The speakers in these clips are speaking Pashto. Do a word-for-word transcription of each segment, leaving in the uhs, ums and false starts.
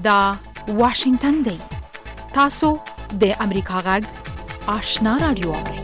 دا واشنگتن دی. تاسو د امریکا غږ آشنا رادیو اورئ.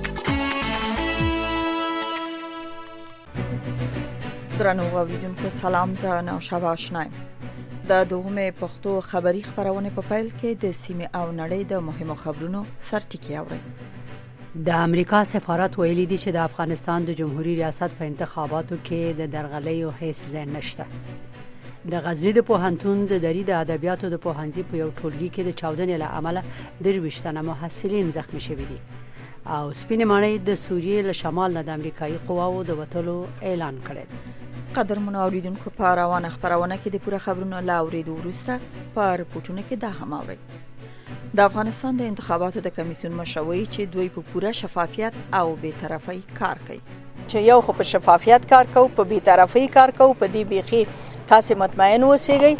درنو اوریدونکو سلام، زه نوشابه آشنایم. د دوهمه پښتو خبری خبرونه په پیل کې د سیمه او نړۍ د مهمو خبرونو سرټکی اورئ. د امریکا سفارت ویلي دی چې د افغانستان د جمهوریت ریاست په انتخاباتو کې د درغلیو هیڅ ځای نشته. د غزنی د پوهنتون د دری د ادبیاتو د پوهنځي په یو ټولګي کې د چاودنې له امله درویشت تنه محصلین زخمی شوي دي او سپینې ماڼۍ د سوریې له شمال نه د امریکایي قواو د وټلو اعلان کړی. قدرمن اوریدونکو، په روانه خبرونه کې د پوره خبرونو لا اوریدو وروسته په رپورټونو کې دا هم اورئ. د افغانستان د انتخاباتو د کمیسیون مشروعي چې دوی په پوره شفافیت او بی‌طرفۍ کار کوي. چې یو خو په شفافیت کار کوي، په بی‌طرفۍ کار کوي، په دې بیخي تاسو مطمئن اوسئ.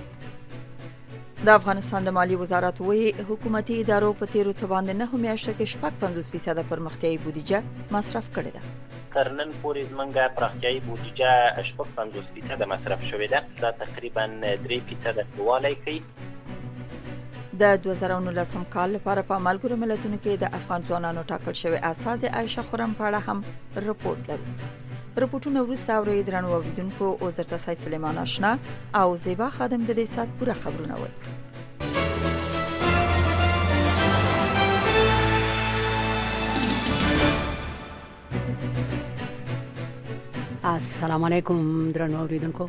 د افغانستان د مالی وزارت وایي حکومتي ادارو په تیرو څه باندې نه میاشتو کې شپږ پنځوس فیصد پرمختیایي بودیجه مصرف کړې ده. ترنن پورې زمونږه پراختیایي بودیجه شپږ پنځوس فیصد مصرف شوې ده. دا تقریبا درې فیصد لوړوالی کوي. د دوه زره او نولسم کال لپاره په ملګرو ملتونو کې د افغان ځوانانو ټاکل شوی اساس عایشه خرم په اړه هم رپورټ لرو. رپورټونه وروسته اورئ. درنو اوریدونکو، او زرته سید سلیمان آشنا او زیبا خادم د دې سات پوره خبرونه وایي. السلام علیکم درنو اوریدونکو.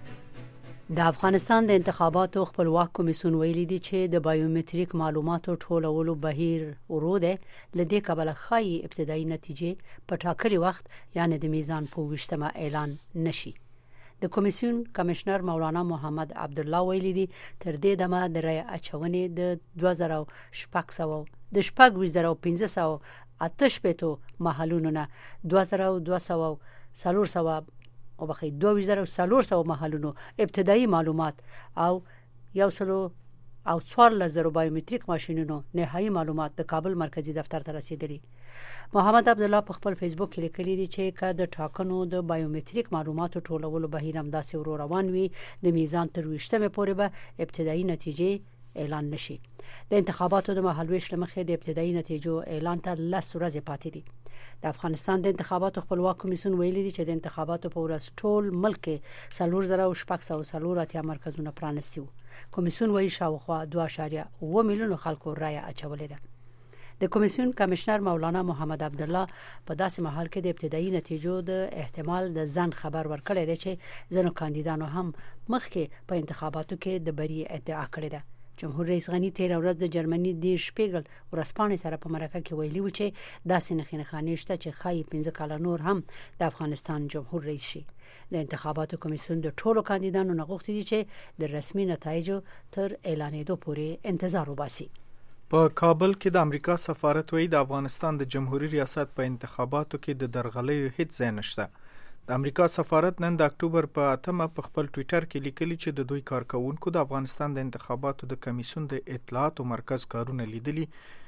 د افغانستان د انتخاباتو خپلواک کمیسیون ویلي دی چې د بایومتریک معلوماتو ټولولو بهیر ورو دی، لدې کبله خای ابتدایي نتیجې په ټاکلي وخت یعنی د میزان په وشتمه اعلان نشي. د کمیسیون کمشنر مولانا محمد عبدالله ویلي دی تر دې دمه د رای اچونې د دوه زره شپږ سوه د شپږ زره پنځه سوه اته شپېته محلونو نه دوه زره دوه سوه څلور سوه او بخې دوه زره څلور سوه محلونو ابتدایي معلومات او یو سلو او څوارلس زره بایومتریک ماشینونو نهایی معلومات د کابل مرکزی دفتر ته رسیدلي. محمد عبدالله په خپل فیسبوک کې لیکلي دی چې که د ټاکنو د بایومتریک معلوماتو ټولولو بهیر هم داسې ورو روان وي، د میزان تر ویشتمې پورې به ابتدایي نتیجې اعلان نشي. د انتخاباتو د مهالویش لمخې د ابتدایي نتیجو اعلان ته لس ورځې پاتې دي. د افغانستان د انتخاباتو خپلواک کمیسیون ویلي دی چې د انتخاباتو په ورځ ټول ملک څلور زره شپږ سوه څلور اتیا مرکزونه پرانیستي وو. کمیسیون وایي شاوخوا دوه اعشاریه اوه میلیونه خلکو رایه اچولې ده. د کمیسیون کمشنر مولانا محمد عبدالله په داسې مهال کې د ابتدایي نتیجو د احتمال د ځنډ خبر ورکړی دی چې ځینو کاندیدانو هم مخکې په انتخاباتو کې د بری ادعا کړې ده. جمهور رئیس غنی تیر ورځ د جرمني د شپیګل ورسپانې سره په مرکه کې ویلي و چې داسې نخښه نخښه نشته چې خای پنځه کال نور هم د افغانستان جمهور رئیس شي. د انتخاباتو کمیسیون د ټولو کاندیدانو نه غوښتي دي چې د رسمي نتایجو تر اعلانېدو پورې انتظار وباسي. په کابل کې د امریکا سفارت وایي د افغانستان د جمهوریت ریاست په انتخاباتو کې د درغلیو هیڅ ځای نشته. د امریکا سفارت نن د اکتوبر په اتمه په خپل ټویټر کې لیکلي چې د دوی کارکونکو د افغانستان د انتخاباتو د کمیسیون د اطلاعاتو مرکز کارونه لیدلي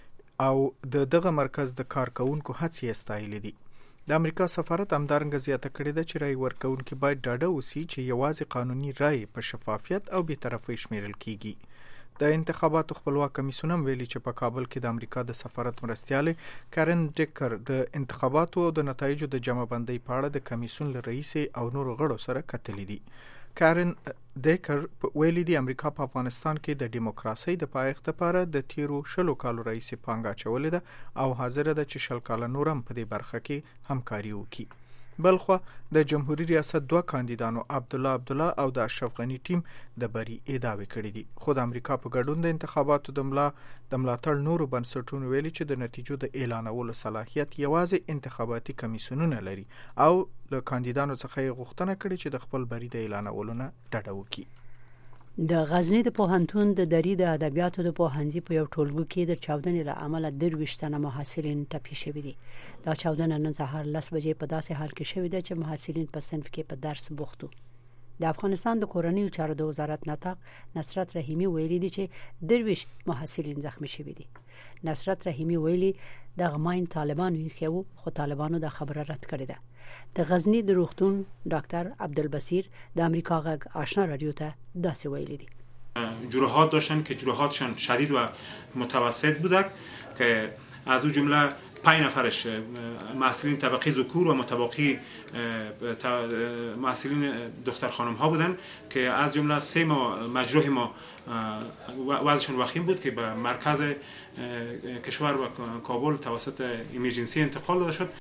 او د دغه مرکز د کارکونکو هڅې ستایلې دي. د امریکا سفارت همدارنګه زیاته کړې ده چې رای ورکونکي باید ډاډه اوسي چې یوازې قانوني رای په شفافیت او بی‌طرفۍ شمیرل کیږي. د انتخاباتو خپلواک کمیسیون هم ویلي چې په کابل کې د امریکا د سفارت مرستیال کارن ډیکر د انتخاباتو او د نتایجو د جمع بندۍ په اړه د کمیسیون له رئیس او نور غړو سره کتلې دي. کارن ډیکر ویلي دی امریکا په افغانستان کې د دیموکراسۍ د پایښت لپاره د تیرو شلو کالو رئیس پانګه اچولې ده او حاضر ده چې شل کاله نور هم په دې برخه کې همکاري وکړي. بلخوا د جمهوریت ریاست دوه کاندیدانو عبدالله عبدالله او د اشرف غنی ټیم د بری ادعاوې کړې دي. خو د امریکا په ګډون د انتخاباتو د ملا د ملاتړ نورو بنسټونو ویلي چې د نتیجو د اعلانولو صلاحیت یوازې انتخاباتي کمیسیونونه لري او له کاندیدانو څخه یې غوښتنه کړې چې د خپل بری د اعلانولو نه ډډه وکړي. د غزنی د پوهنتون د دری د ادبیاتو د پوهنځي په یو ټولګي کې د چاودنې له امله درویشت تنه محصلین ټپي شوي دي. دا چاودنه نن سهار لس بجې په داسې حال کې شوې ده چې محصلین په صنف کې په درس بوخت وو. د افغانستان د کورنیو چارو د وزارت ناطق نصرت رحیمی ویلي دی چې درویش محصلین زخمی شوي دي. نصرت رحیمی ویلي د غماین طالبانو یې خو خو طالبانو د خبره رد کړې ده. د غزنی د روغتون ډاکټر عبدالبصیر د امریکا غږ آشنا رادیو ته داسې ویلي دي. جراحات داشتن که جراحاتشان شدید و متوسط بودک که از اون جمله پنج نفرش محصلین طبقه ذکور و متبقی محصلین دختر خانم ها بودن که از جمله سه ما مجروح ما وضعشون وخیم بود که به مرکز کشور و کابل توسط ایمرجنسی انتقال داده شد.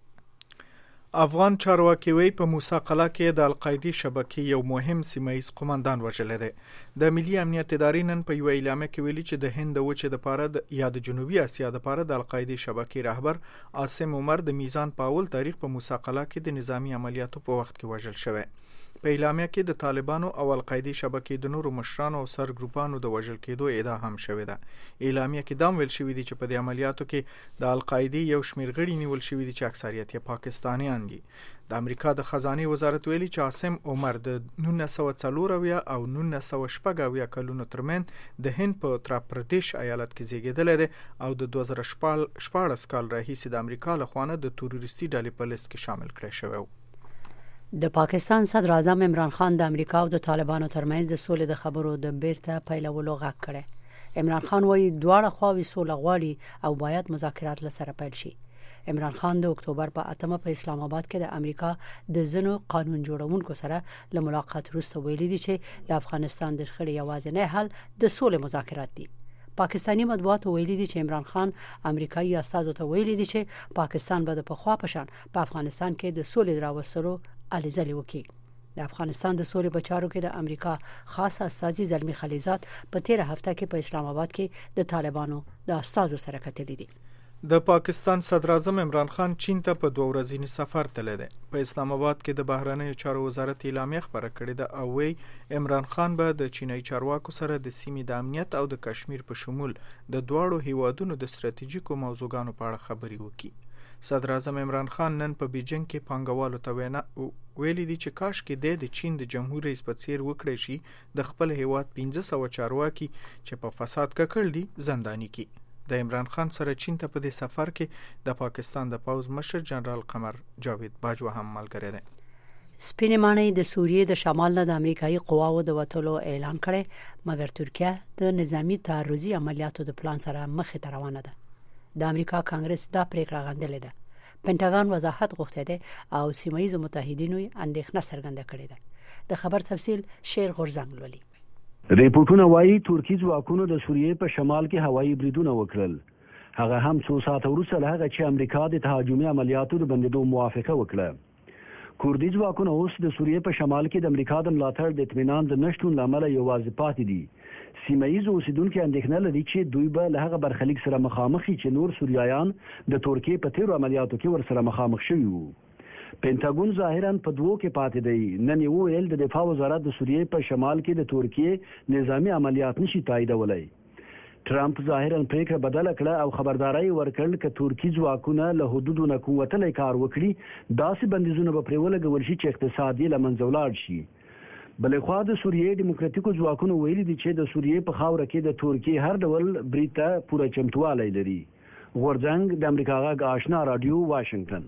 افغان چارواکي وی په موسی قلعه کې د القاعده شبکې یو مهم سیمایي قومندان وژل دی. د ملي امنیت ادارې نن په یو اعلامیه کې ویلي چې د هند د وچې د پاره د یا د جنوبي اسیا د پاره د القاعده شبکې رهبر عاصم عمر د میزان په اول تاریخ په موسی قلعه کې د نظامی عملیاتو په وخت کې وژل شوی. په اعلامیه کې د طالبانو او القاعده شبکې د نورو مشرانو او سرګروپانو د وژل کېدو ادعا هم شوې ده. اعلامیه کې دا ویل شوی دی چې په دې عملیاتو کې د القاعده یو شمېر غړي نیول شوی دي چې اکثریت یې پاکستانیان دي. د امریکا د خزانه وزارت ویلي چې عاصم عمر د نولس سوه څلور اویا او نولس سوه شپږ اویا کلونو ترمن د هند په اتر پردیش ایالت کې زیږیدلی دی او د دوه زره شپاړس کال راهیسې د امریکا له خوا د تروریستي ډلې په لیست کې شامل کړی شوی و. د پاکستان صدر اعظم عمران خان د امریکا او د طالبانو ترمنځ د سولې د خبرو د بیرته پیلولو غږ کړی. عمران خان وایي دواړه خواوې سوله غواړي او باید مذاکرات له سره پیل شي. عمران خان د اکتوبر په اتمه په اسلام آباد کې د امریکا د ځینو قانون جوړونکو سره له ملاقات وروسته ویلي دي چې د افغانستان د شخړې یوازینی حل د سولې مذاکرات دي. پاکستانی مطبوعات ویلي دي چې عمران خان امریکایي استازو ته ویلي دي چې پاکستان به د پخوا په شان په افغانستان کې د سولې راوستلو هلې ځلې وکړي. د افغانستان د سولې په چارو کې د امریکا خاص استازي زلمی خلیزات په تیره هفته کې په اسلام آباد کې د طالبانو د استازو سره کتلي دي. د پاکستان صدر اعظم عمران خان چین ته په دوه ورځني سفر تللی دی. په اسلام آباد کې د بهرنیو چارو وزارت اعلامیه خبره کړې ده او وی عمران خان به د چینایي چارواکو سره د سیمې د امنیت او د کشمیر په شمول د دواړو هیوادونو د ستراتیژیکو موضوعاتو په اړه خبرې وکړي. صدر اعظم عمران خان نن په بیجینګ کې پانګوالو ته وینا ویلي دي چې کاش کې د چین د جمهور رئیس په څیر وکړي شي د خپل هیواد پنځه سوه چارواکي چې په فساد ککړ دي زنداني کی. د عمران خان سره چین ته په دې سفر کې د پاکستان د پوز مشر جنرال قمر جاوید باجوا هم ملګری دی. سپینې ماڼۍ د سوریې د شمال نه د امریکایي قواو د وټولو اعلان کړي مګر ترکیه د نظامی تعرضي عملیاتو د پلان سره مخې ته روانه ده. د امریکا کانګرس دا پریکړه غندلې ده. پینټاګون وضاحت غوښته ده او سیمایي متحدینو اندېښنه څرګنده کړې ده. د خبر تفصیل شیر غورزنګ لولي. ریپورتونه وایي ترکی ځواکونو د سوریې په شمال کې هوایي بریدونه وکړل. هغه هم څو ساعته وروسته له هغه چې امریکا د تهاجمي عملیاتو د بندېدو موافقه وکړه. کوردي ځواکونه اوس د سوریې په شمال کې د امریکا د ملاتړ د اطمینان د نشتون له امله یوازې پاتې دي. سیمایي اوسیدونکو اندېښنه لري چې دوی به له هغه برخلیک سره مخامخ شي چې نور سوریایان د ترکیې په تیرو عملیاتو کې ورسره مخامخ شوي وو. پینټاګون ظاهرا په دوو کې پاتې دی. نن یې وویل د دفاع وزارت د سوریې په شمال کې د ترکیې نظامی عملیات نشي تاییدولی. ټرمپ ظاهرا پریکړه بدله کړه او خبرداري ورکړل چې ترکی ځواکونه له حدودو نه قوتلی کار وکړي داسې بندیزونه به پرې ولګول شي چې اقتصاد یې له منځه ولاړ شي. بلې خوا د سوریې ډیموکراتیکو ځواکونو ویلي دي چې د سوریې په خاوره کې د ترکیې هر ډول برید ته پوره چمتوالی لري. غورځنګ د امریکا غږ آشنا رادیو واشنگټن.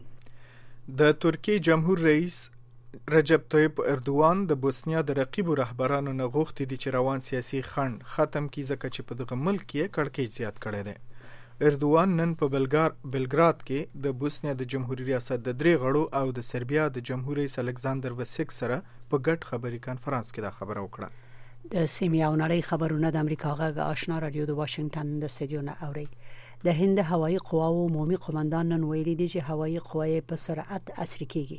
د ترکیې جمهور رئیس رجب طیب اردوان د بوسنیا د رقیبو رهبرانو نه غوښتي دي چې روان سیاسي خنډ ختم کړي ځکه چې په دغه ملک کې کړکېچ زیات کړی دی. اردوان نن په بلګراد کې د بوسنیا د جمهوریت ریاست د درې غړو او د سربیا د جمهور رئیس الکساندر وسیک سره په ګډ خبري کانفرنس کې دا خبره وکړه. د سیمې او نړۍ خبرونه د امریکا غږ آشنا رادیو د واشنگټن د استودیو نه اوري. د هند هوایي قواو عمومي قومندان نن ویلي دي چې هوایي قواې په سرعت عصري کیږي.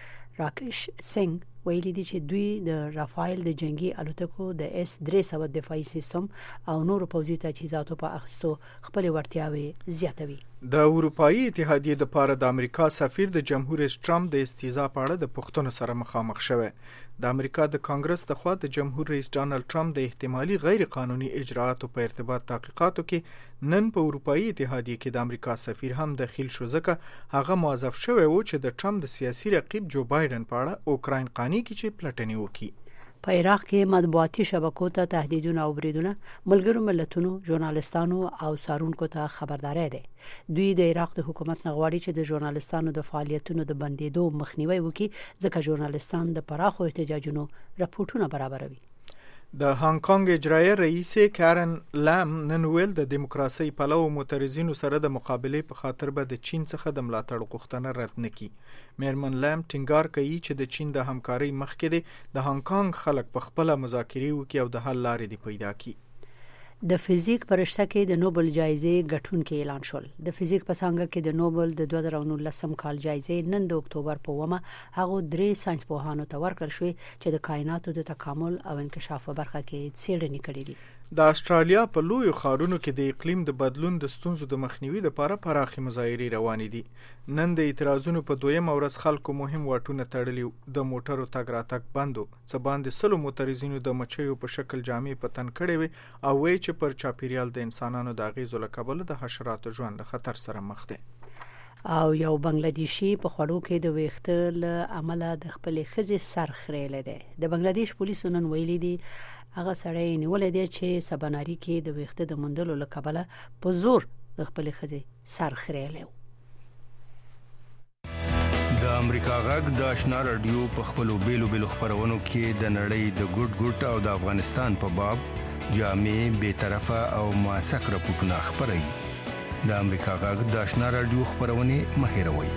راکش سنگ ویلي دي چې دوی د رافایل د جنگي الوتکو د اس درې سوه دفاعي سیستم او نورو پوځي تجهیزاتو په اخیستو خپل وړتیاوې زیاتوي. د اروپאי اتحادیې د پاره د امریکا سفیر د جمهور رئیس ټرمپ د استیزا په اړه د پوښتنو سره مخامخ شوه. د امریکا د کانګرس د خوا د جمهور رئیس ډانلډ ټرمپ د احتمالي غیر قانوني اجراءاتو په ارتباط تحقیقاتو کې نن په اروپאי اتحادیې کې د امریکا سفیر هم داخل شو ځکه هغه موظف شوی و چې د ټرمپ د سیاسي رقیب جو بایدن په اړه اوکراین قانی کې چې پلټنې وکړي. په عراق کې مطبوعاتي شبکو ته تهدیدونه او بریدونه ملګرو ملتونو ژورنالستانو او سارونکو ته خبرداري ده. دوی د عراق د حکومت نه غواړي چې د ژورنالستانو د فعالیتونو د بندیدو مخنیوي وکړي ځکه ژورنالستان د پراخو احتجاجونو راپورټونه برابروي. د هانګ کانګ اجرایه رئیس کارن لام نن ویل د دیموکراسي پلو معترضینو سره د مقابله په خاطر به د چین څخه د ملاتړ غوښتنه رد نکړي. میرمن لام ټینګار کوي چې د چین د همکارۍ مخکې د هانګ کانګ خلک په خپل مذاکرې وکړي او د حل لارې دی پیدا کړي. د فزیک په رشته کې د نوبل جایزې ګټونکي اعلان شول. د فزیک په څانګه کې د نوبل د دوه زره نولسم کال جایزې نن د اکتوبر په اومه هغه درې ساينس پوهانو ته ورکړل شوې چې د کائناتو د تکامل او انکشاف په برخه کې څېړنې کړې دي. د استرالیا په لویو ښارونو کې د اقلیم د بدلون د ستونزو د مخنیوي لپاره پراخې مظاهرې روانې دي. نن د اعتراضونو په دویم ورځ خلکو مهم واټونه تړلي، د موټرو تګ راتګ بندو، څه باندې سلو معترضینو د مچیو په شکل جامې په تن کړې وي او وایي چې پر چاپیریال د انسانانو د اغیزو له کبله د حشراتو ژوند له خطر سره مخ دی. او یو بنگلادیشي په خړو کې د ویښته له امله د خپلې ښځې سر خریلی دی. د بنگلادیش پولیسو نن ویلي دي هغه سړی نیولې دی چې سباناری کې د ویښته د موندلو له کبله په زور د خپلې ښځې سر خریلی و. د امریکا غږ د آشنا رادیو په خپلو بیلو بیلو خبرونو کې د نړۍ د ګډ ګډ او د افغانستان په باب جامع بے طرفه او موثق راپورټونه خبري. د امریکا غږ د آشنا رادیو خبرونه مهیروي.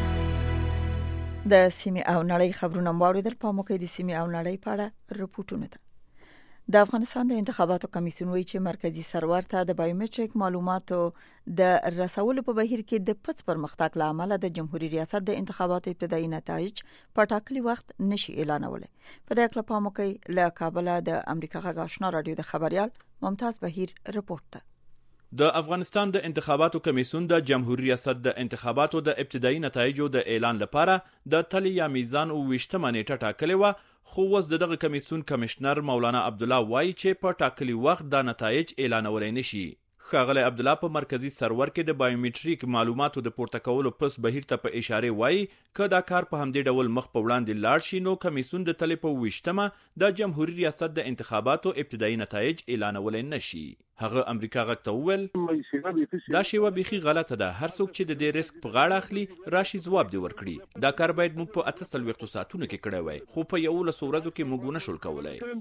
د سیمې او نړۍ خبرونه واوریدل. په موقع د سیمې او نړۍ په اړه رپورټونه ده. د افغانستان د انتخاباتو کمیسیون وایي چې مرکزی سرور ته د بایومټریک معلوماتو د رسولو په بهیر کې د پڅ پرمختګ لامل د جمهوریت ریاست د انتخاباتو ابتدایي نتایج په ټاکلي وخت نشي اعلانولای. په دې اړه په موقع له کابل د امریکا غږ آشنا رادیو د خبريال ممتاز بهیر رپورټ ده. د افغانستان د انتخاباتو کمیسیون د جمهوریت ریاست د انتخاباتو د ابتدایي نتایجو د اعلان لپاره د تلی یا میزان او وشتمه نیټه ټاکلې و، خو وز دغه کمیسیون کمشنر مولانا عبد الله وایي چې په ټاکلي وخت د نتایج اعلانولای نشي. ښاغلی عبد الله په مرکزی سرور کې د بایومټریک معلوماتو د پورته کولو پس بهیر ته په اشاره وایي چې دا کار په همدې ډول مخ په وړاندې لاړ شي نو کمیسیون د تلی په وشتمه د جمهوریت ریاست د انتخاباتو ابتدایي نتایج اعلانولای نشي. هغه امریکا غږ ته وویل دا شیوه بیخي غلطه ده. هر څوک چې د دې ریسک په غاړه اخلي راشي ځواب دی ورکړي. دا کار باید موږ په اته څلوېښتو ساعتونو کې کړی وای، خو په یولسو ورځو کې موږ ونه شول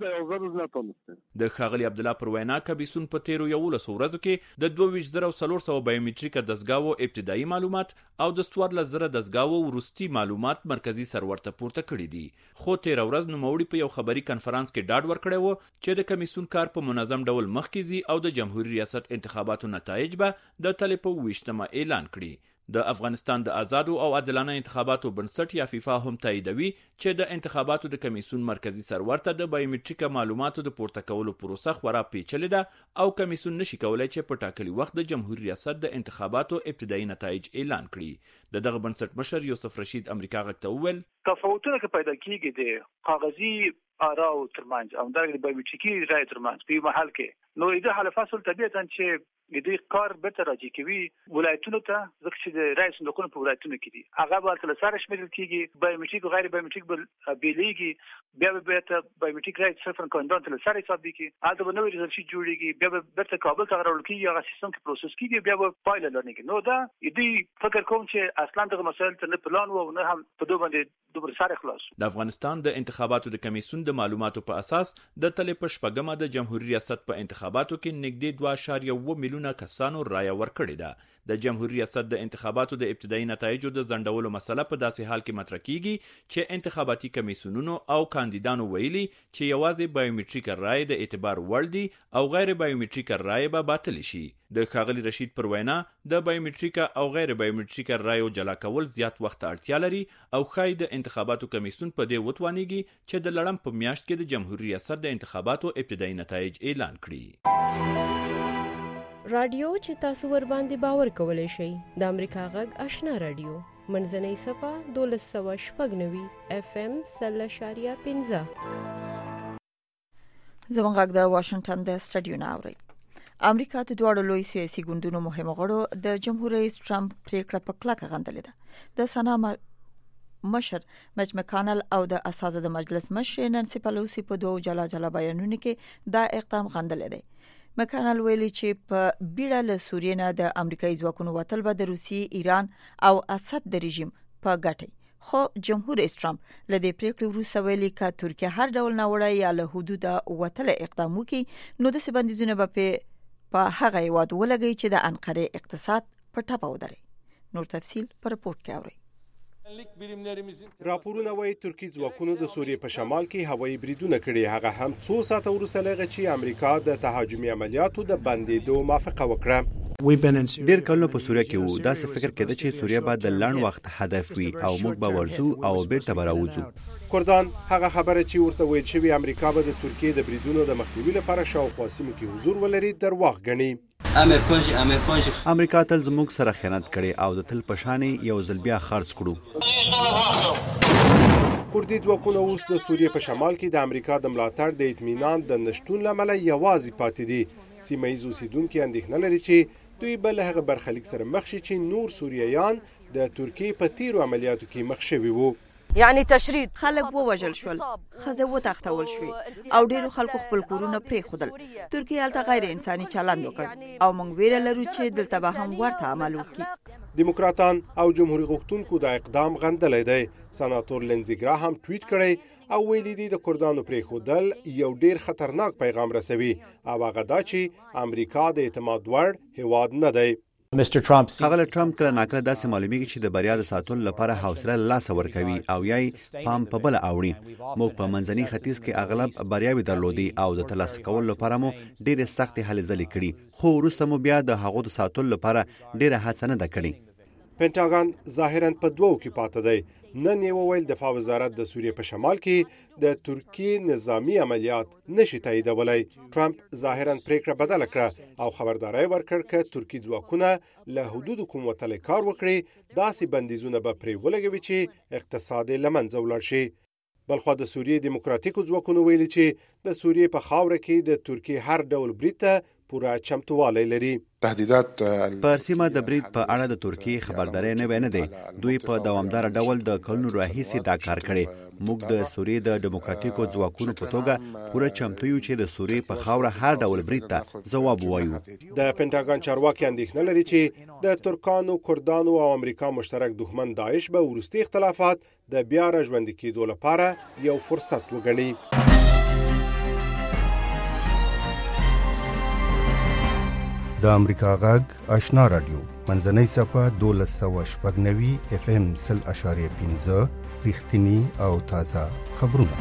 کولای. د ښاغلي عبد الله پر وینا کمیسیون په تیرو یولسو ورځو کې د دوه ویشت زره څلور سوه بایومټریک دستګاوو ابتدایي معلومات او د څوارلس زره دستګاوو وروستي معلومات مرکزی سرور ته پورته کړي دي. خو تیر ورځ نوموړي په یو خبري کنفرانس کې ډاډ ورکړی و چې د کمیسیون کار په منظم ډول مخکې ځي او د جمهوریت ریاست انتخاباتو نتایج به د تلی په وشتمه اعلان کړي. د افغانستان د آزادو او عادلانه انتخاباتو بنسټ یا فیفا هم تاییدوي چې د انتخاباتو د کمیسیون مرکزی سرور ته د بایومټریک معلوماتو د پورته کولو پروسه خورا پیچلې ده او کمیسیون نشي کولای چې په ټاکلي وخت د جمهوریت ریاست د انتخاباتو ابتدایي نتایج اعلان کړي. د دغه بنسټ مشر یوسف رشید امریکا غږ ته وویل تفاوتونه که پیدا کیږي د کاغذي آراو ترمنځ او د بایومټریکي رای ترمنځ په محل کې نو د حل فصل طبيعتا چې د دې کار به تر راځي کوي ولایتونو ته ځکه چې د رای صندوقونو په ولایتونو کې دي هغه به تل سره شمیرل کیږي. بایومټریک او غیر بایومټریک بل بیلېږي، بیا به ته بایومټریک رای صفر کاندان تل سره حساب کیږي. هغه به نوې ريزلټ جوړيږي، بیا به برته کابل ته راول کیږي، هغه سیستم کې پروسس کیږي، بیا به فایل لرنګي. نو دا دې فکر کوم چې اصلا دغه مسایل ته نه پلان و نه هم په دوه باندې دوبر سره خلاص. د افغانستان د انتخاباتو د کمیسیون د معلوماتو په اساس د تلی په شپږمه د جمهوریت ریاست په انتخاباتو کې نږدې دوه اعشاریه اووه میلیونه کسانو رایه ورکړې ده. د جمهوریت ریاست د انتخاباتو د ابتدایي نتایجو د ځنډولو مسله په داسې حال کې مطرح کیږي چې انتخاباتي کمیسیونونو او کاندیدانو ویلي چې یوازې بایومټریک رای د اعتبار وړ دي او غیر بایومټریک رای به باطل شي. د ښاغلي رشید پر وینا د بایومټریک او غیر بایومټریک رایو جلا کول زیات وخت اړتیا لري او ښایي د انتخاباتو کمیسیون په دې وتوانیږي چې د لړم په میاشت کې د جمهوریت ریاست د انتخاباتو ابتدایي نتایج اعلان کړي. رادیو چې تاسو ور باندې باور کولای شئ د امریکا غږ آشنا رادیو منځنۍ صفه دولس سوه شپږ نوي اف ام سل اشاریه پنځه. زموږ غږ د واشنگټن د سټډیو نه اوري. امریکا د دوه لوی سیاسي ګوندونو مهم غړو د جمهوریت رئیس ټرمپ پریکړه په کلکه غندلې ده. د سنا مشر مچ مکانل او د اساسه د مجلس مشر نانسي پلوسی په دوه جلا جلا بیانونو کې دا اقدام غندلې دی. مکانل ویلي چې په بیړه له سوریې نه د امریکایي ځواکونو وتل به د روسیې، ایران او اسد د رژیم په ګټه خو جمهور رئیس ټرمپ لدې پریکړې وروسته ویلي چې ترکیه هر ډول ناوړه یا له حدوده وتل اقدام وکړي نو د سبندیزونه به په هغه هیواد ولګي چې د انقره اقتصاد په ټاپه ودري. نور تفصیل پر رپورت کې اورئ. راپورونه وايي ترکی ځواکونو د سوریې په شمال کې هوایي بریدونه کړي، هغه هم څو ساعته وروسته لږ چې امریکا د تهاجمي عملیاتو د بندېدو موافقه وکړه. ډیر کله په سوریه کې وو، دا څه فکر کېده چې سوریه به د لړ وخت هدف وي او موږ به ورځو او بیرته به راوځو. کردان هغه خبره چې ورته ویل شوی امریکا به د ترکیې د بریدونو د مخنیوي لپاره شاوخوا سیمو کې حضور ولري درواغ ګڼي. امریکا تل زموږ سره خیانت کړي او د تل پشانې یو ځل بیا خرڅ کړو. کردي ځواکونه اوس د سوریې په شمال کې د امریکا د ملاتړ د اطمینان د نشټون لامل یوازې پاتې دي. سیمه ییز اوسیدونکو اندېښنه لري چې دوی بل هغه برخلیک سره مخ شي چې نور سوریایان د ترکیې په تیرو عملیاتو کې مخ شوي وو. یعنی تشرید خلک ووژل شول، خزه وتښتول شوې او ډیرو خلکو خپل کورونه پرېښودل. ترکیه هلته غیر انساني چلند وکړ او موږ ویره لرو چې دلته به هم ورته عمل وکړي. دیموکراتان او جمهوریت غوښتونکو د اقدام غندلی دی. سناتور لینزی ګراهام ټویټ کړی او ویلي دی د کردانو پرېښودل یو ډیر خطرناک پیغام رسوي او هغه دا چې امریکا د اعتماد وړ هیواد نه دی. مستر ټرمپ هغه ټرمپ کله ناکله داسې معلومیږي چې د بریا د ساتلو لپاره حوصله لاس ورکوي او یای پام په بل اوړي. موږ په منځني ختیځ کې اغلب بریاوي درلودي او د ترلاسه کولو لپاره مو ډېرې سختې هلې ځلې کړي، خو وروسته مو بیا د هغو د ساتلو لپاره ډېره هڅه نه ده کړې. پینټاګن ظاهرا په دوو کې پاتې دی. نن یې وویل دفاع وزارت د سوریې په شمال کې د ترکیې نظامی عملیات نشي تاییدولی. ټرمپ ظاهرا پریکړه بدله کړه او خبرداري ورکړ چې ترکی ځواکونه له حدود کوم وتلې کار وکړي، داسې بندیزونه به پرې ولګوي چې اقتصاد له منځه ولاړ شي. بلخو د سوریې دیموکراتیکو ځواکونو ویلي چې د سوریې په خاوره کې د ترکیې هر ډول برید ته پوره چمتووالی لري. تهدیدات پر سیمه د برید په اړه د ترکیې خبرداري نه ویني دی. دوی په دوامدار ډول د کلونو راهیسې دا کار کړي. موږ د سوریې د دیموکراتیکو ځواکونو په توګه پوره چمتو یو چې د سوریې په خاوره هر ډول برید ته ځواب ووایو. د پینټاګن چارواکي اندېښنه لري چې د ترکانو، کردانو او امریکا مشترک دښمن داعش به وروستي اختلافات د بیا راژوندي کېدو لپاره یو فرصت وګڼي. د امریکا غږ آشنا رادیو منځنۍ صفه دولس سوه شپږ نوي اف ام سل اشاریه پنځه رښتینی او تازه خبرونه.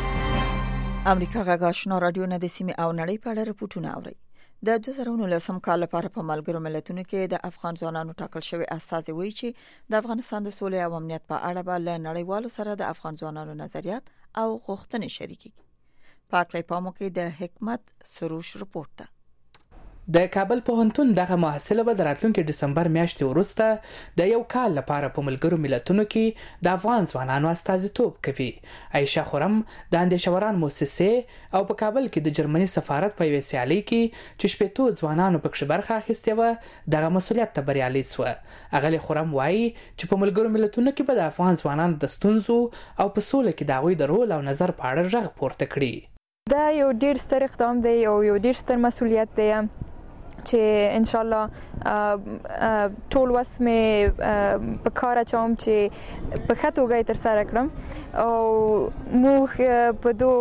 امریکا غږ آشنا رادیو نه د سیمې او نړۍ په اړه رپورټونه اوري. د دوه زره نولسم کال لپاره په ملګرو ملتونو کې د افغان ځوانانو ټاکل شوی استازي وایي چې د افغانستان د سولې او امنیت په اړه به له نړیوالو سره د افغان ځوانانو نظریات او غوښتنې شریکي. پاکلې پامو کې د حکمت سروش رپورټ ده. د کابل پوهنتون دغه محصله به د راتلونکي دسمبر میاشتې وروسته د یو کال لپاره په ملګرو ملتونو کې د افغان ځوانانو استازیتوب کوي. عایشه خرم د اندیشوران مؤسسې او په کابل کې د جرمني سفارت په یوه سیالۍ کې چې شپېتو ځوانانو پکې برخه اخیستې وه دغه مسؤلیت ته بریالۍ شوه. اغلې خرم وایي چې په ملګرو ملتونو کې به د افغان ځوانانو د ستونزو او په سوله کې د هغوی د رول او نظر په اړه غږ پورته کړي. دا یو ډیر ستر اقدام دی او یو ډیر ستر مسؤلیت دی چې ان شاء الله ټول وس مې په کار اچوم چې په ښه توګه تر سره کړم او موږ په دو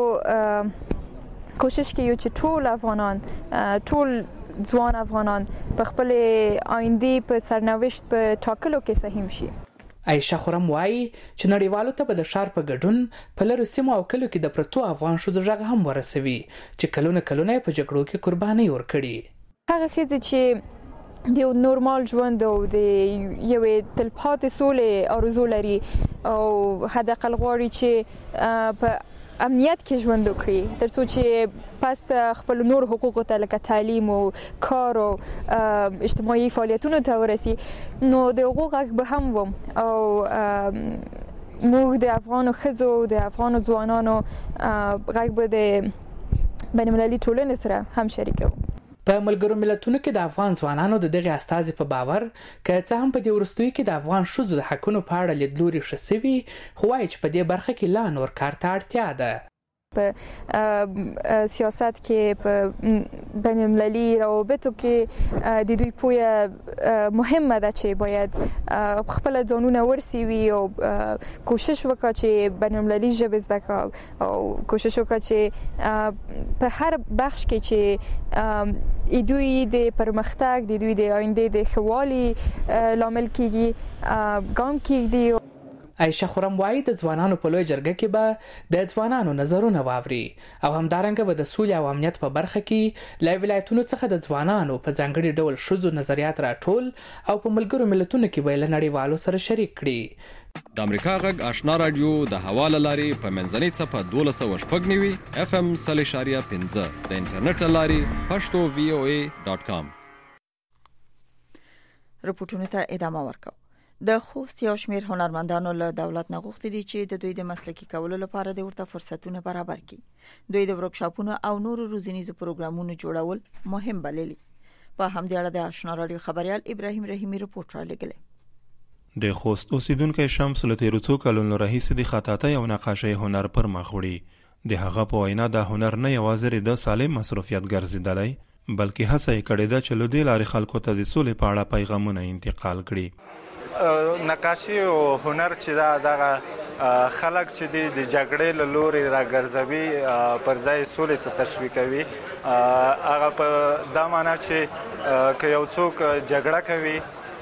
کوشش کوي چې ټول افغانان ټول ځوان افغانان په خپل آینده په سرنوشت په ټاکلو کې سهم شي. عایشه خرم وایي چې نړیوالو ته به د ښار په ګډون په لرو سیمو او کلو کې د پرتو افغان ښځو غږ هم ورسوي چې کلونه کلونه په جګړو کې قرباني ورکړي. هغه ښځې چې د نورمال ژوند او د یوې تلپاتې سولې آرزو لري او حداقل غواړي چې په امنیت کې ژوند وکړي تر څو چې پس خپل نور حقوقو ته لکه تعلیم او کار او اجتماعي فعالیتونو ته ورسي نو د حقوق غږ به هم وم او موږ د افغانو ښځو د افغانو ځوانانو غږ به د بین المللي ټولنې سره هم شریکو. په ملګرو ملتونو کې د افغان ځوانانو د دغه استازي په باور که څه هم په دې وروستیو کې د افغان ښځو د حقونو په اړه لیدلوري ښه سوي خو وایي چې په دې برخه کې لا نور کار ته اړتیا ده. په سیاست کې په بین المللي روابطو کې د دوی پوهه مهمه ده چې باید خپل ځانونه ورسوي او کوشش وکړي چې بین المللي ژبه زده کړي او کوشش وکړي چې په هر بخش کې چې دوی د پرمختګ د دوی د آینده د ښه والي لامل کیږي ګام کیږي. عایشه خرم وایي د ځوانانو په لوی جرګه کې به د ځوانانو نظرونه واوري او همدارنګه به د سولې او امنیت په برخه کې له ولایتونو څخه د ځوانانو په ځانګړي ډول ښځو نظریات راټول او په ملګرو ملتونو کې به له نړیوالو سره شریک کړي. د امریکا غږ آشنا رادیو د حواله لاري په منځنۍ صفه دولس سوه شپږ نوي اف ام صلی شاریه پنځه د انټرنیټ لاري پښتو وی او ای ډاٹ کام. رپورټونو ته ادامه ورکوم. د خوست یو شمېر هنرمندانو له دولت نه غوښتي دي چې د دوی د مسلکي کولو لپاره د ورته فرصتونه برابر کړي. دوی د ورکشاپونو او نورو روزنیزو پروګرامونو جوړول مهم بللي. په همدې اړه د آشنا رادیو خبريال ابراهیم رحیمی رپورټ را لګلې. د خوست اوسیدونکو شمس له تیرو څو کلونو راهیسې د خطاطۍ او نقاشۍ هنر پر مخ وړي. د هغه په وینا د هنر نه یوازې د سالم مصروفیت ګرځیدلی بلکې هڅه یې کړې ده چې له دې لارې خلکو ته د سولې په اړه پیغامونه انتقال کړي. نقاشي او هنر چې دا دغه خلک چې د جګړې له لوري راګرځوي پر ځای سولې ته تشویقوي. هغه په دا معنا چې که یو څوک جګړه کوي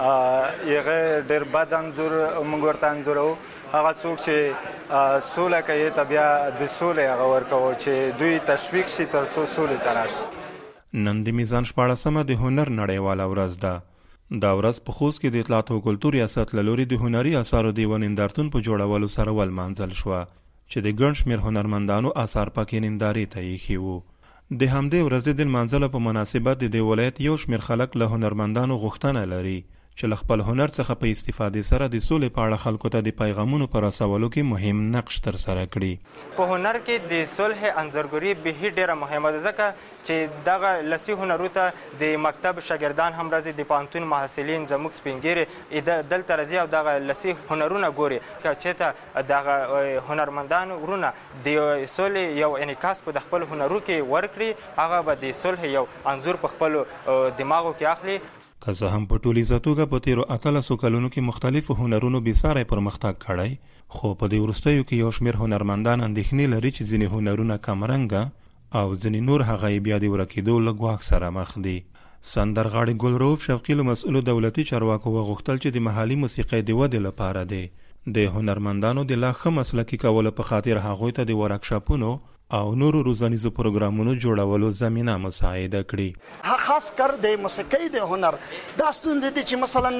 یغه ډېر بد انځور موږ ورته انځورو، هغه څوک چې سوله کوي ته بیا د سولې هغه ورکوو چې دوی تشویق شي تر څو سولې ته راشي. نن د میزان شپاړسمه د هنر نړیواله ورځ ده. دا ورځ په خوست کې د اطلاعات او کلتور ریاست له لوري د هنري اثارو دیوه نندارتون په جوړولو سره ولمانځل شوه چې د ګڼ شمېر هنرمندانو اثار پکې نندارې ته ایښي وو. د همدې ورځې د لمانځلو په مناسبت د دې ولایت یو شمېر خلک له هنرمندانو غوښتنه لري چې له خپل هنر څخه په استفادې سره د سولې په اړه خلکو ته د پیغامونو په رسولو کې مهم نقش ترسره کړي. په هنر کې د صلح انځورګري به ډیره مهمه ده ځکه چې دغه لسی هنرو ته د مکتب شاګردان هم راځي، د پوهنتون محصلین زموږ سپینګیري دلته راځي او دغه لسی هنرونه ګوري. که چېرته دغه هنرمندان ورونه د صلح یو انعکاس په خپل هنرو کې ورکړي، هغه به د صلح یو انځور په خپل دماغو کې اخلي. که څه هم په ټولیزه توګه په تیرو اتلسو کلونو کې مختلفو هنرونو بېساری پرمختګ کړی، خو په دې وروستیو کې یو شمېر هنرمندان اندېښنې لري چې ځینې هنرونه کمرنګه او ځینې نور هغه یې بیا د ورکېدو له ګواښ سره مخ دي. سندرغاړي ګلروف شوقي له مسؤلو دولتي چارواکو وغوښتل چې د محلي موسیقۍ د ودې لپاره دی د هنرمندانو د لا ښه مسلکي کولو په خاطر هغوی ته د ورکشاپونو او نورو روزنیزو پروګرامونو جوړولو زمینه مساعده کړي. خاص کر د موسیقۍ د هنر دا ستونزې دي چې مثلا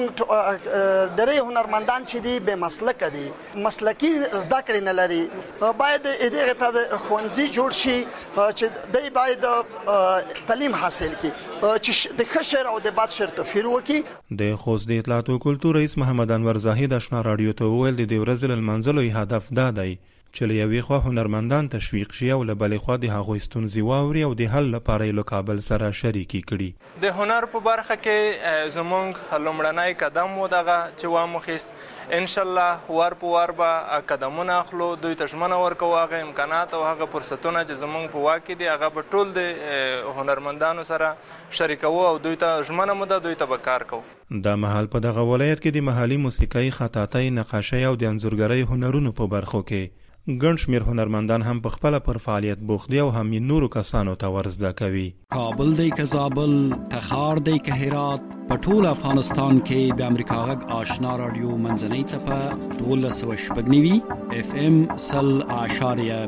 موږ درې هنرمندان چې دي بې مسلکه دي، مسلکي زده کړې نه لري. باید دغه ته د ښوونځي جوړ شي چې دی باید تعلیم حاصل کړي چې د ښه شعر او د بد شعر توپیر وکړي. د خوست د اطلاعات او کلتور رئیس محمد انور زاهد آشنا رادیو ته وویل د دې ورځې له لمانځلو هدف دا دی چې له یوې خوا هنرمندان تشویق شي او له بلې خوا د هغوی ستونزې واوري او د حل لپاره یې له کابل سره شریکې کړي. د هنر په برخه کې زموږ لومړنی قدم و دغه چې واموخیست. انشاءالله وار په وار به قدمونه اخلو، دوی ته ژمنه ورکوو هغه امکانات او هغه فرصتونه چې زموږ په واک کې دي هغه به ټول د هنرمندانو سره شریکوو او دوی ته ژمنه مو ده دوی ته به کار کوو. دا مهال په دغه ولایت کې د محلي موسیقۍ، خطاطۍ، نقاشۍ او د انځورګرۍ هنرونو په برخو کې ګڼ شمېر هنرمندان هم په خپله پر فعالیت بوخت دي او هم یې نورو کسانو ته ورزده کوي. کابل دی که زابل، تخار دی که هرات، په ټول افغانستان کې د امریکا غږ آشنا رادیو منځنۍ څپه دولس سوه شپږ نوي اف ام سل اعشاریه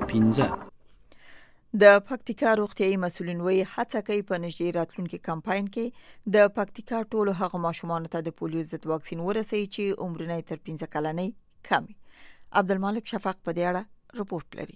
پنځه. د پکتیکا روغتیايي مسؤلین وایي هڅه کوي په نږدې راتلونکي کمپاین کې د پکتیکا ټولو هغو ماشومانو ته د پولیو ضد واکسین ورسوي چې عمرونه یې تر پنځه کلنۍ کم وي. عبدالمالک شفاق په دې اړه رپورټ لري.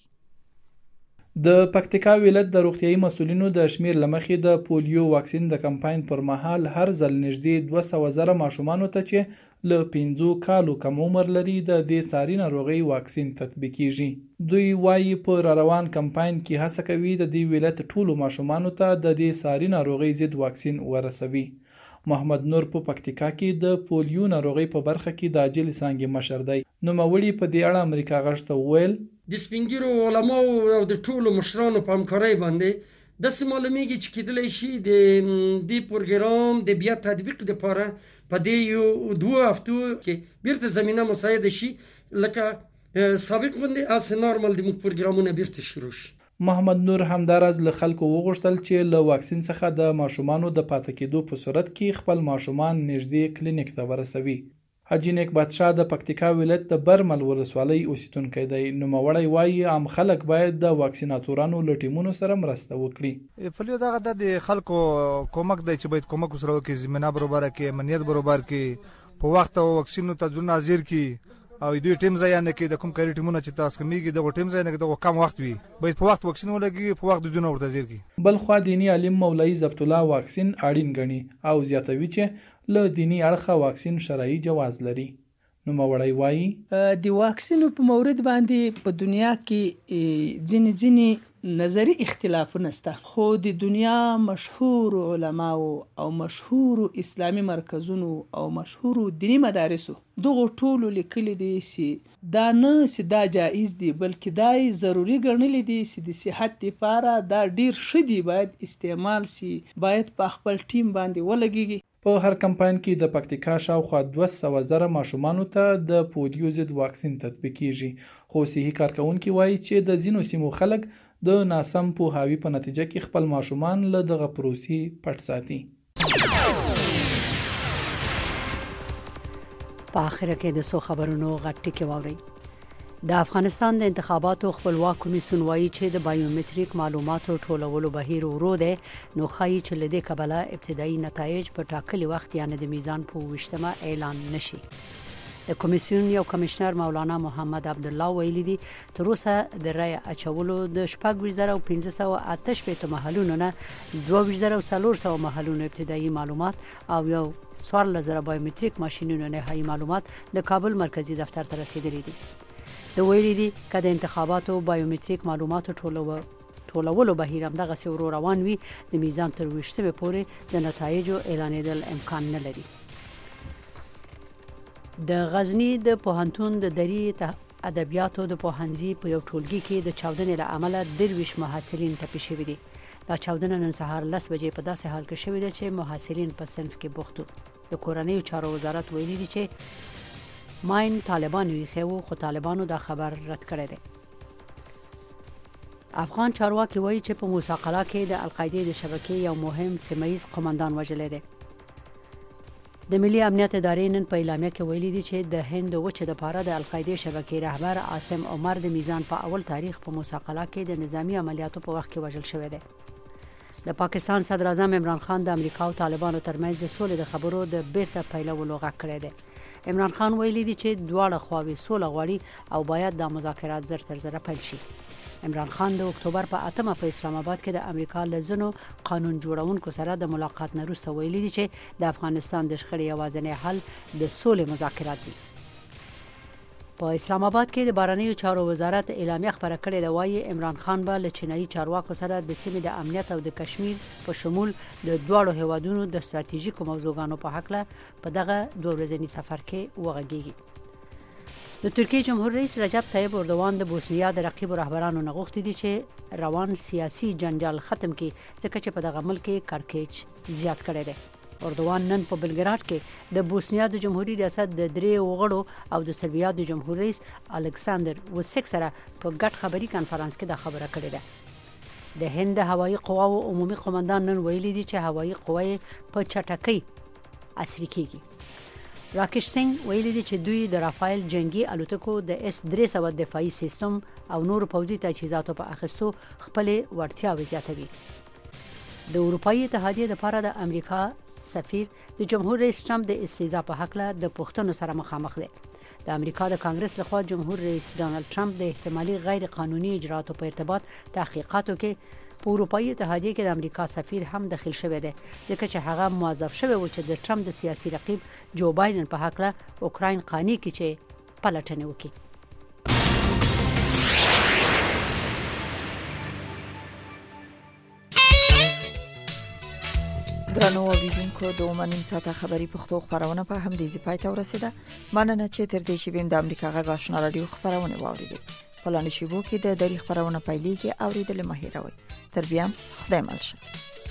د پکتیکا ولایت د روغتیايي مسؤلینو د شمیر لمخې د پولیو واکسین د کمپاین پر مهال هر ځل نږدې دوه سوه زره ماشومانو ته چې له پنځو کالو کم عمر لري د دې ساري ناروغۍ واکسین تطبیقیږي. دوی وایي په را روان کمپاین کې هڅه کوي د دې ولایت ټولو ماشومانو ته د دې ساري ناروغۍ ضد واکسین ورسوي. محمد نور په پکتیکا کې د پولیو ناروغۍ په برخه کې د عاجل څانګې مشر دی. نوموړي په دې اړه امریکا غږ ته وویل د سپینګیرو علماو او د ټولو مشرانو په همکارۍ باندې داسې معلومیږي چې کېدلی شي د دې پروګرام د بیا تطبیق لپاره په دې یو دوه هفتو کې بیرته زمینه مساعده شي لکه سابق باندې اس نارمل د موږ پروګرامونه بیرته شروع شي. محمد نور همدارز له خلکو وغوښتل چې له واکسین څخه د ماشومانو د پاتې کېدو په صورت کې خپل ماشومان نږدې کلینیک ته ورسوي. حاجی نیک بادشاه د پکتیکا ولایت د برمل ولسوالۍ اوسیدونکی دی. نوموړی وایي عام خلک باید د واکسیناتورانو له ټیمونو سره مرسته وکړي. فلیو دغه د خلکو کومک دی چې باید کومک وسره وکړي، زمینه برابر کړي، امنیت برابر کړي، په وخت او واکسینو ته ځون حاضر کړي او دوی ټیم ځای نه کې د کوم کاری ټیمونه چې تاسو کمیږي دغه ټیم ځای نه کې دغه کم وخت وي، باید په وخت واکسین ولګي، په وخت د ځون ورته ځیر کی. بل خو دینی عالم مولوی ضبط الله واکسین اړین غني او زیاتوي چې له دینی اړخه واکسین شرعي جواز لري. نو مولوی وایي د واکسینو په مورد باندې په دنیا کې ځینې ځینې نظری اختلافونه شته، خو د دنیا مشهور علماو او مشهور اسلامی مرکزونو او مشهور دینی مدارسو دغه ټولو لیکلي دي چې دا نه چې دا جایز دي بلکې دا ضروری ګڼل دي چې د صحت لپاره دا ډیر ښه دي، باید استعمال شي، باید په خپل ټیم باندې ولګيږي. په هر کمپاین کې د پکتیکا شاوخوا دوه سوه زره ماشومانو ته د پولیو ضد واکسین تطبیق کیږي، خو صحي کارکونکي وایي چې د ځینو سیمو خلک د ناسم پوهاوي په نتیجه کې خپل ماشومان له دغه پروسې پټ ساتي. په اخر کې د سو خبرونو غټ کې واوري. د افغانستان د انتخاباتو خپلواک کمیسیون وایي چې د بایومټریک معلوماتو ټولولو بهیر ورو دی، نو ښایي چې له دې کبله ابتدایي نتایج په ټاکلي وخت یعنې د میزان په ویشتمه اعلان نشي. د کمیسیون یو کمشنر مولانا محمد عبدالله ویلي دي تر اوسه د رای اچولو د شپږ ویشت زره پنځه سوه اته شپېته محلونو نه دوه ویشت زره څلور سوه محلونو ابتدایي معلومات او یو څوارلس زره بایومټریک ماشینونو نهایي معلومات د کابل مرکزی دفتر ته رسیدلي دي. د ویلي دي که د انتخاباتو بایومټریک معلوماتو ټولو ټولولو بهیر هم دغسې ورو روان وي، د میزان تر ویشتمې پورې د نتایجو اعلانېدل امکان نه لري. د غزنی د پوهنتون د دري ادبیاتو د پوهنځي په یو ټولګي کې د چاودنې له امله درویش محصلین ټپي شوي دي. دا چاودنه نن سهار لس بجې په داسې حال کې شوې ده چې محصلین په صنف کې بوخت وو. د کورنیو چارو وزارت ویلي دي چې ماین طالبان یې خو خو طالبانو دا خبر رد کړی دی. افغان چارواکي وایي چې په موسی قلعه کې د القاعده د شبکې یو مهم سیمه‌ییز قومندان وژلی دی. د ملي امنیت ادارې نن په اعلامیه کې ویلي دي چې د هند وچې د پاره د القاعده شبکې رهبر عاصم عمر د میزان په اول تاریخ په موسی قلعه کې د نظامی عملیاتو په وخت کې وژل شوی دی. د پاکستان صدر اعظم عمران خان د امریکا او طالبانو ترمنځ د سولې د خبرو د بیرته پیلولو غږ کړی دی. عمران خان ویلي دي چې دواړه خواوې سوله غواړي او باید د مذاکرات زر تر زره پیل شي. عمران خان د اکتوبر په اتمه په اسلام آباد کې د امریکا له ځینو قانون جوړونکو سره د ملاقات نه وروسته ویلي دي چې د افغانستان د شخړې یوازینی حل د سولې مذاکرات دي. په اسلام آباد کې د بهرنیو چارو وزارت اعلامیه خبره کړې ده، وایي عمران خان به له چینایي چارواکو سره د سیمې د امنیت او د کشمیر په شمول د دواړو هیوادونو د ستراتیژیکو موضوعاتو په هکله په دغه دوه ورځني سفر کې وغږیږي. د ترکیې جمهور رئیس رجب طیب اردوان د بوسنیا د رقیب رهبرانو نه غوښتي دي چې روان سیاسي جنجال ختم کړي، ځکه چې په دغه ملک کې کړکېچ زیات کړی دی. اردوان نن په بلګراد کې د بوسنیا د جمهوریت ریاست د درې وغړو او د سربیا د جمهور رئیس الکساندر ووسیک سره په ګډ خبري کانفرنس کې دا خبره کړې ده. د هند هوایي قواو عمومي قومندان نن ویلي دي چې هوایي قوې په چټکۍ عصري کیږي. راکیش سنگ ویلي دي چې دوی د رافایل جنگي الوتکو د اس درې سوه دفاعي سیستم او نور پوځي تجهیزاتو په اخیستو خپل وړتیاوې زیاتوي. د اروپאי اتحادیې لپاره د امریکا سفیر د جمهور رئیس ټرمپ د استیضاح په حق له د پښتنو سره مخامخ دی. د امریکا د کانګرس لخوا جمهور رئیس ډانلډ ټرمپ د احتمالي غیر قانوني اجراتو په ارتباط تحقیقاتو کې په اروپאי اتحادیه کې د امریکا سفیر هم داخل شوی دی، ځکه چې هغه موظف شوی و چې د ټرمپ د سیاسي رقیب جو بایدن په حق له اوکراین قانې کې چې پلټنه وکړي. درنو اوریدونکو د اومنیم ساته خبری پښتو خبرونه په هم دې پای ته ورسیده. مننه چې تر دې شی بیم د امریکا غږ آشنا رادیو خبرونه واوریدي. خلانه شیبو کې د دری خبرونه پایلېږي او ریډل مهیروي تر بیا خدای مل شه.